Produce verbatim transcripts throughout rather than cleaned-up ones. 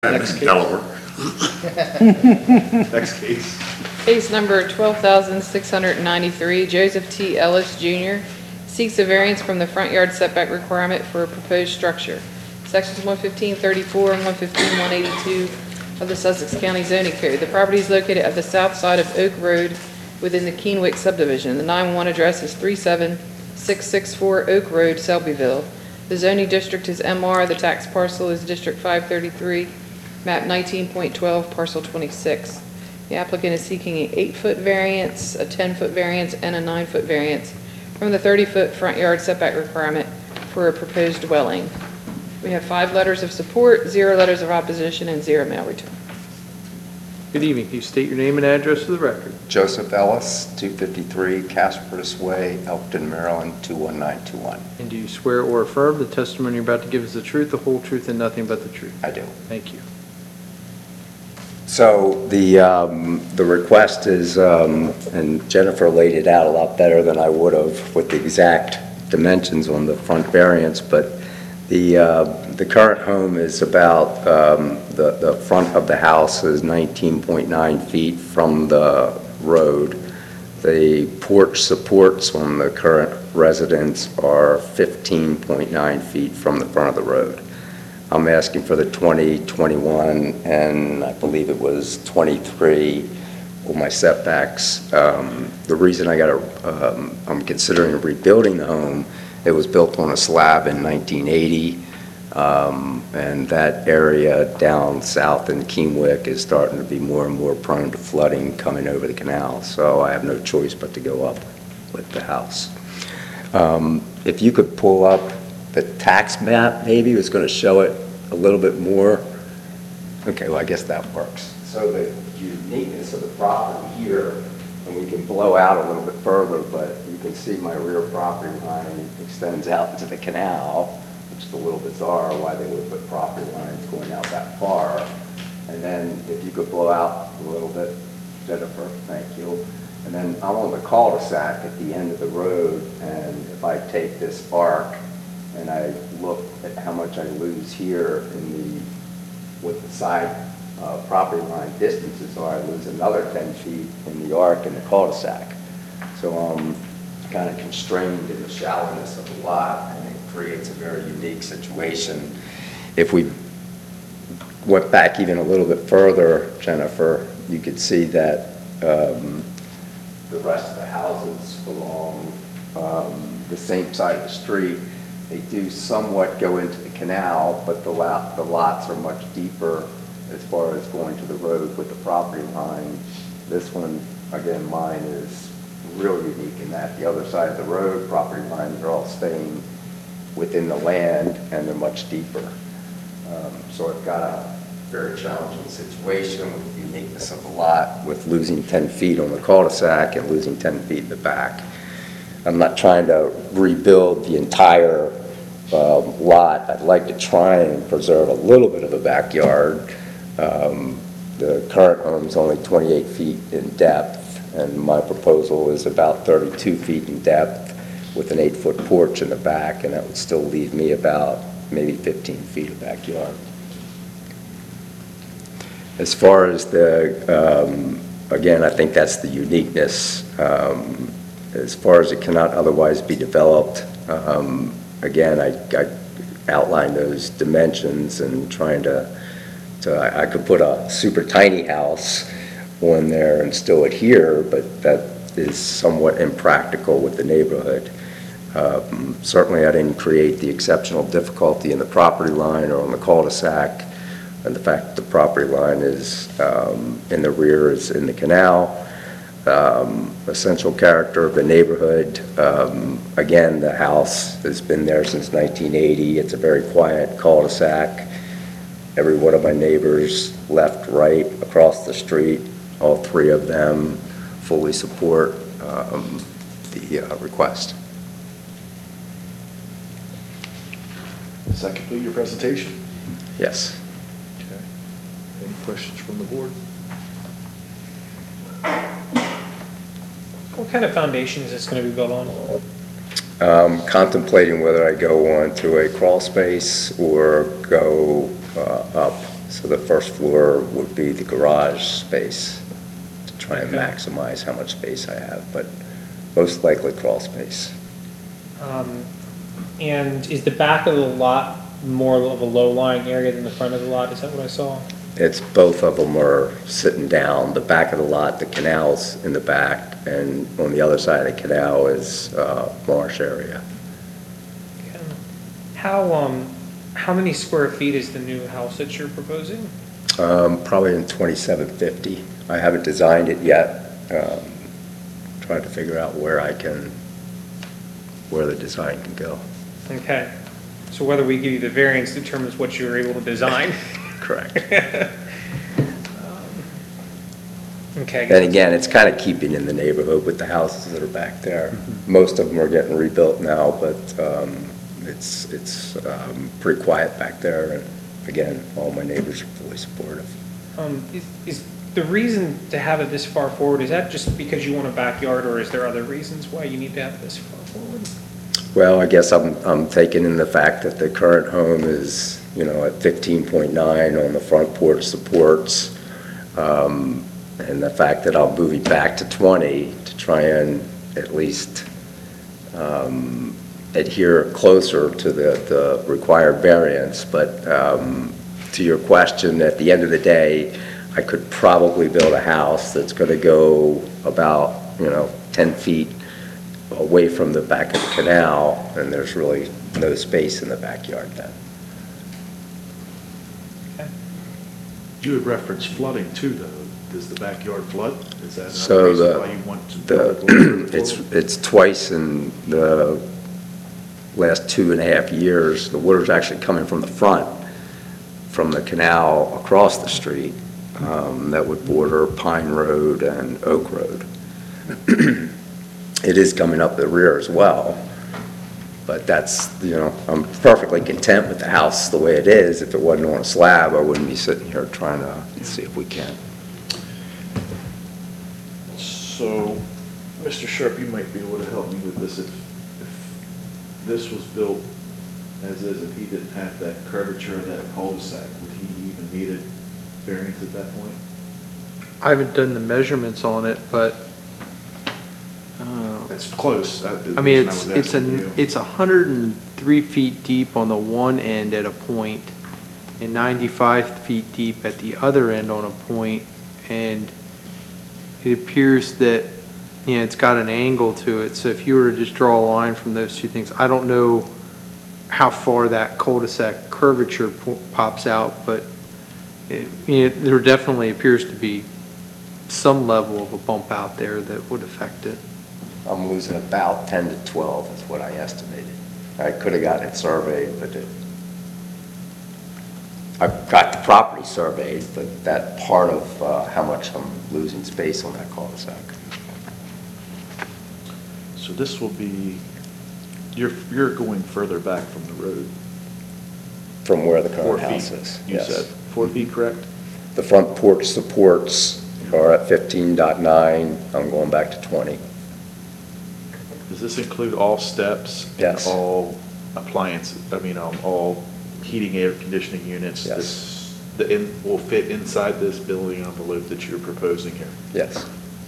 Next case. Delaware. Next case. Case number twelve thousand six hundred ninety-three, Joseph T. Ellis, Junior seeks a variance from the front yard setback requirement for a proposed structure. Sections one fifteen thirty-four and one fifteen one eighty-two of the Sussex County Zoning Code. The property is located at the south side of Oak Road within the Keenwick subdivision. The nine one one address is three seven six six four Oak Road, Selbyville. The zoning district is M R. The tax parcel is District five thirty-three, map nineteen point twelve, parcel twenty-six. The applicant is seeking an eight-foot variance, a ten-foot variance, and a nine-foot variance from the thirty-foot front yard setback requirement for a proposed dwelling. We have five letters of support, zero letters of opposition, and zero mail return. Good evening. Can you state your name and address for the record? Joseph Ellis, two fifty-three Casperus Way, Elkton, Maryland, two one nine two one. And do you swear or affirm the testimony you're about to give is the truth, the whole truth, and nothing but the truth? I do. Thank you. So the um, the request is, um, and Jennifer laid it out a lot better than I would have with the exact dimensions on the front variance, but the uh, the current home is about, um, the, the front of the house is nineteen point nine feet from the road. The porch supports on the current residence are fifteen point nine feet from the front of the road. I'm asking for the twenty, twenty-one, and I believe it was twenty-three on my setbacks. Um, the reason I got a, um, I'm considering rebuilding the home, it was built on a slab in nineteen eighty, um, and that area down south in Keenwick is starting to be more and more prone to flooding coming over the canal, so I have no choice but to go up with the house. Um, if you could pull up the tax map, maybe was going to show it a little bit more. Okay, well, I guess that works. So the uniqueness of the property here, and we can blow out a little bit further, but you can see my rear property line extends out into the canal, which is a little bizarre why they would put property lines going out that far. And then if you could blow out a little bit, Jennifer, thank you. And then I'm on the cul-de-sac at the end of the road, and if I take this arc and I look at how much I lose here in the, with the side uh, property line distances are, I lose another ten feet in the arc in the cul-de-sac. So I'm kind of constrained in the shallowness of the lot, and it creates a very unique situation. If we went back even a little bit further, Jennifer, you could see that um, the rest of the houses along um, the same side of the street, they do somewhat go into the canal, but the, lot, the lots are much deeper as far as going to the road with the property line. This one, again, mine is real unique in that the other side of the road, property lines are all staying within the land and they're much deeper. Um, so I've got a very challenging situation with the uniqueness of the lot, with losing ten feet on the cul-de-sac and losing ten feet in the back. I'm not trying to rebuild the entire um, lot. I'd like to try and preserve a little bit of the backyard. Um, the current home is only twenty-eight feet in depth, and my proposal is about thirty-two feet in depth with an eight-foot porch in the back, and that would still leave me about maybe fifteen feet of backyard. As far as the, um, again, I think that's the uniqueness. Um, as far as it cannot otherwise be developed, um, again, I, I outlined those dimensions and trying to, to I, I could put a super tiny house on there and still adhere, but that is somewhat impractical with the neighborhood. Um, certainly I didn't create the exceptional difficulty in the property line or on the cul-de-sac, and the fact that the property line is um, in the rear is in the canal. Um, essential character of the neighborhood, um, again, the house has been there since nineteen eighty. It's a very quiet cul-de-sac. Every one of my neighbors, left, right, across the street, all three of them fully support um, the uh, request. Does that complete your presentation? Yes. Okay. Any questions from the board? What kind of foundation is this going to be built on? Um, contemplating whether I go on to a crawl space or go uh, up So the first floor would be the garage space to try and Okay. maximize how much space I have, but most likely crawl space. Um, And is the back of the lot more of a low-lying area than the front of the lot? Is that what I saw? It's, both of them are sitting down. The back of the lot, the canal's in the back, and on the other side of the canal is uh, marsh area. How, um, how many square feet is the new house that you're proposing? Um, Probably in twenty-seven fifty. I haven't designed it yet. Um, Trying to figure out where I can, where the design can go. Okay, so whether we give you the variance determines what you're able to design. Correct. Okay. I guess And that's- again, it's kind of keeping in the neighborhood with the houses that are back there. Most of them are getting rebuilt now, but um, it's, it's um, pretty quiet back there. And again, all my neighbors are fully supportive. Um, is, is the reason to have it this far forward, is that just because you want a backyard, or is there other reasons why you need to have it this far forward? Well, I guess I'm, I'm taking in the fact that the current home is, you know, at fifteen point nine on the front porch supports. Um, and the fact that I'm moving back to twenty to try and at least um, adhere closer to the, the required variance. But um, to your question, at the end of the day, I could probably build a house that's going to go about, you know, ten feet away from the back of the canal, and there's really no space in the backyard then. You had referenced flooding too, though. Does the backyard flood? Is that So another reason the- why you want to build it The, closer to it's, the it's twice in the last two and a half years, the water's actually coming from the front, from the canal across the street, um, that would border Pine Road and Oak Road. It is coming up the rear as well, but that's, you know, I'm perfectly content with the house the way it is. If it wasn't on a slab, I wouldn't be sitting here trying to see if we can. So, Mister Sharp, you might be able to help me with this. If, if this was built as is, if he didn't have that curvature of that cul-de-sac, would he even need a variance at that point? I haven't done the measurements on it, but, uh, That's close. I I mean, was it's, it's asking a, you. it's a hundred and three feet deep on the one end at a point, and ninety-five feet deep at the other end on a point, and it appears that, you know, it's got an angle to it, so if you were to just draw a line from those two things, I don't know how far that cul-de-sac curvature po- pops out, but it, you know, there definitely appears to be some level of a bump out there that would affect it. I'm losing about ten to twelve is what I estimated. I could have gotten it surveyed, but it, I've got the property surveyed, but that part of uh, how much I'm losing space on that cul-de-sac. So this will be, you're, you're going further back from the road. From where the Four current feet, house is. you Yes. said. Four feet, correct? The front porch supports are at fifteen point nine. I'm going back to twenty. Does this include all steps? Yes. And all appliances, I mean, um, all heating, air conditioning units? Yes. This- The, in will fit inside this building envelope that you're proposing here? Yes.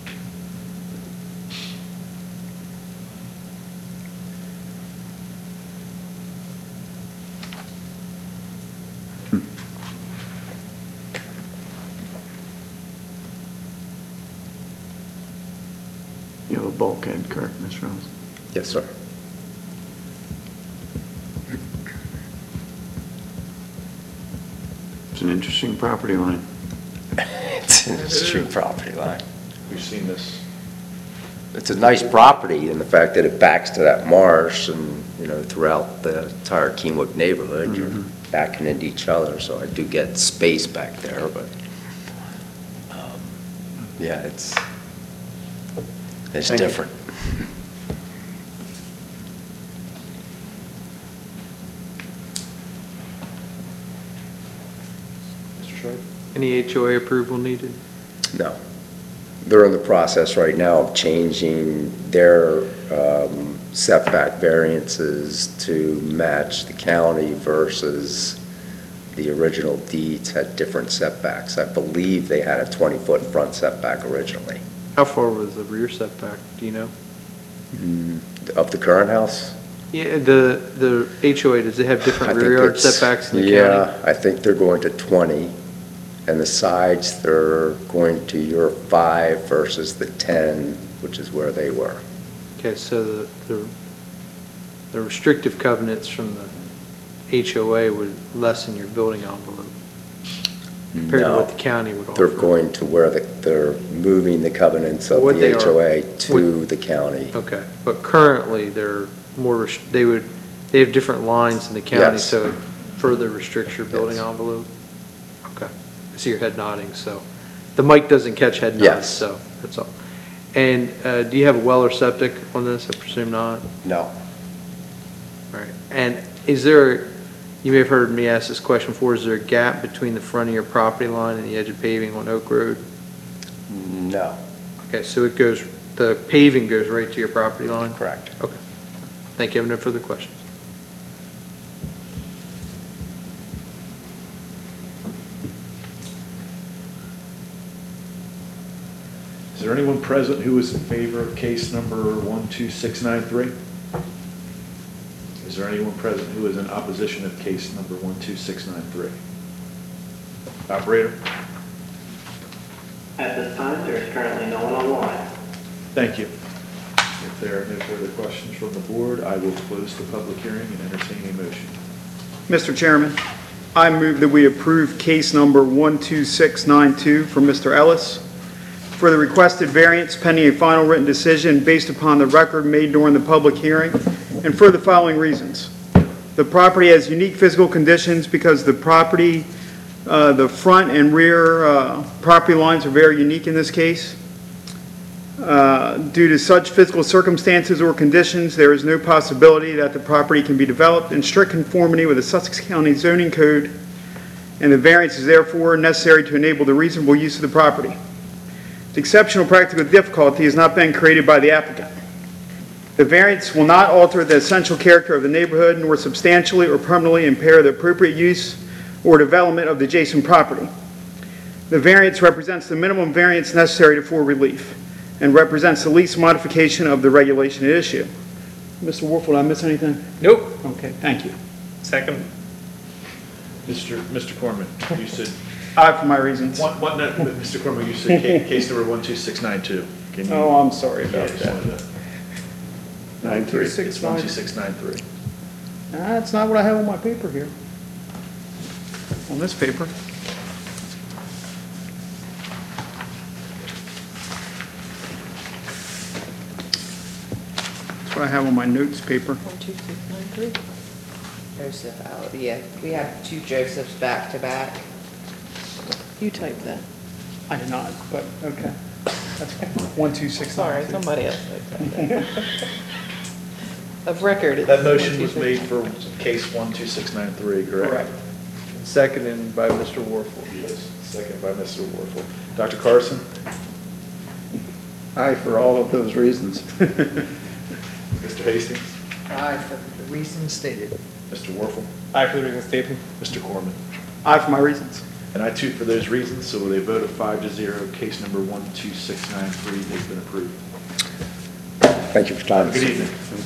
You have a bulkhead, correct, Miz Rose? Yes, sir. It's an interesting property line. It's an extreme property line. We've seen this. It's a nice property in the fact that it backs to that marsh and, you know, throughout the entire Keenwood neighborhood, you're Mhm. backing into each other, so I do get space back there, but, um, yeah, it's, it's Thank you. different. Mister Sharp? Any H O A approval needed? No. They're in the process right now of changing their um, setback variances to match the county versus the original deeds had different setbacks. I believe they had a twenty-foot front setback originally. How far was the rear setback, do you know? Of the current house? Yeah, the, the H O A, does it have I different think rear yard it's- setbacks in the county? Yeah, I think they're going to twenty, and the sides, they're going to your five versus the ten, which is where they were. Okay, so the, the the restrictive covenants from the H O A would lessen your building envelope compared to No. what the county would offer. They're going to where the, they're moving the covenants of What they the H O A are. to the county. Okay, but currently, they're more, res- they would, they have different lines in the county, Yes. so it further restricts your building Yes. envelope? Okay, I see your head nodding, so, the mic doesn't catch head nods, Yes. so, that's all. And uh, do you have a well or septic on this? I presume not? No. All right, and is there, you may have heard me ask this question before, is there a gap between the front of your property line and the edge of paving on Oak Road? No. Okay, so it goes, the paving goes right to your property line? Correct. Okay. Thank you. I have no further questions. Is there anyone present who is in favor of case number one two six nine three? Is there anyone present who is in opposition of case number one two six nine three? Operator? At this time, there is currently no one online. Thank you. If there are no further questions from the board, I will close the public hearing and entertain a motion. Mister Chairman, I move that we approve case number one two six nine two from Mister Ellis for the requested variance pending a final written decision based upon the record made during the public hearing and for the following reasons. The property has unique physical conditions because the property, uh, the front and rear uh, property lines are very unique in this case. Uh, Due to such physical circumstances or conditions, there is no possibility that the property can be developed in strict conformity with the Sussex County zoning code, and the variance is therefore necessary to enable the reasonable use of the property. The exceptional practical difficulty has not been created by the applicant. The variance will not alter the essential character of the neighborhood nor substantially or permanently impair the appropriate use or development of the adjacent property. The variance represents the minimum variance necessary to for relief and represents the least modification of the regulation at issue. Mister Wolf, did I miss anything? Nope. Okay, thank you. Second. Mister Mister Corman, you said, Aye for my reasons. one, one, no, but Mister Corman, you said ca- case number one two six nine two. Can you? Oh, I'm sorry Yeah, about just that. wanted to- Nine three It's six one nine. two six nine three. That's not what I have on my paper here. On this paper. That's what I have on my notes paper. One, two, six, nine, three. Joseph out, yeah, we have two Josephs back to back. You typed that. I did not, but, okay. That's one, two, six, Sorry, nine. somebody else typed that. Of record. it's That motion one, was two, made six. for case one two six nine three, correct? Correct. Seconded by Mister Warfel. Yes, second by Mister Warfel. Doctor Carson? Aye for all of those reasons. Mister Hastings? Aye, for the reasons stated. Mister Warfel? Aye for the reasons stated. Mister Corman? Aye for my reasons. And I too for those reasons, so with a vote of five to zero, case number one two six nine three has been approved. Thank you for your time. Good evening.